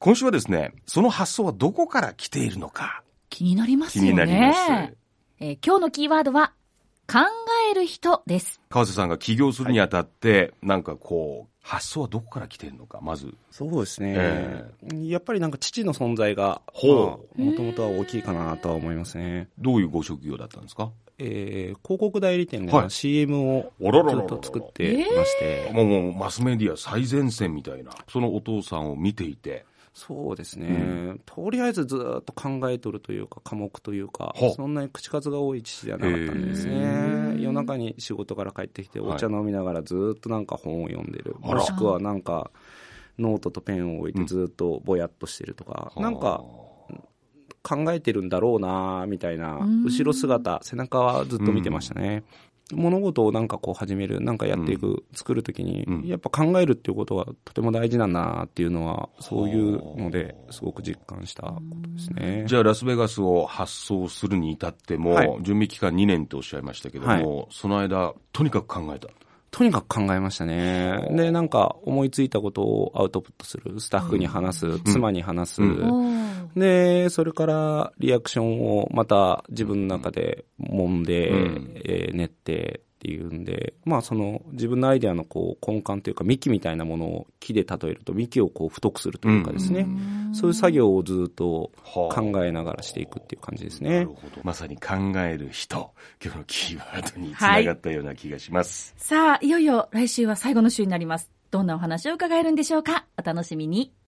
今週はですね、その発想はどこから来ているのか。 気になりますよね。 気になります。 今日のキーワードは、考える人です。 川瀬さんが起業するにあたって、なんかこう、発想はどこから来ているのか、まず。 そうですね。やっぱりなんか父の存在が、もともとは大きいかなとは思いますね。 どういうご職業だったんですか？ 広告代理店で CM をずっと作ってまして。 もうマスメディア最前線みたいな、そのお父さんを見ていて。 そうですね、とりあえずずっと考えとるというか科目というか、そんなに口数が多い父じゃなかったんですね。夜中に仕事から帰ってきてお茶飲みながらずっとなんか本を読んでる、もしくはなんかノートとペンを置いてずっとぼやっとしてるとか、なんか考えてるんだろうなみたいな後ろ姿、背中はずっと見てましたね。物事をなんかこう始める、なんかやっていく、作るときに、やっぱ考えるっていうことはとても大事なんだなっていうのは、そういうのですごく実感したことですね。 じゃあラスベガスを発送するに至っても、準備期間2年とおっしゃいましたけども、その間、とにかく考えた。 とにかく考えましたね。で、なんか思いついたことをアウトプットする、スタッフに話す、妻に話す、で、それからリアクションをまた自分の中で揉んで、練ってっていうんで、まあその自分のアイデアのこう根幹というか幹みたいなものを木で例えると幹をこう太くするというかですね、そういう作業をずっと考えながらしていくっていう感じですね。 なるほど。まさに考える人、今日のキーワードにつながったような気がします。 さあ、いよいよ来週は最後の週になります。どんなお話を伺えるんでしょうか。お楽しみに。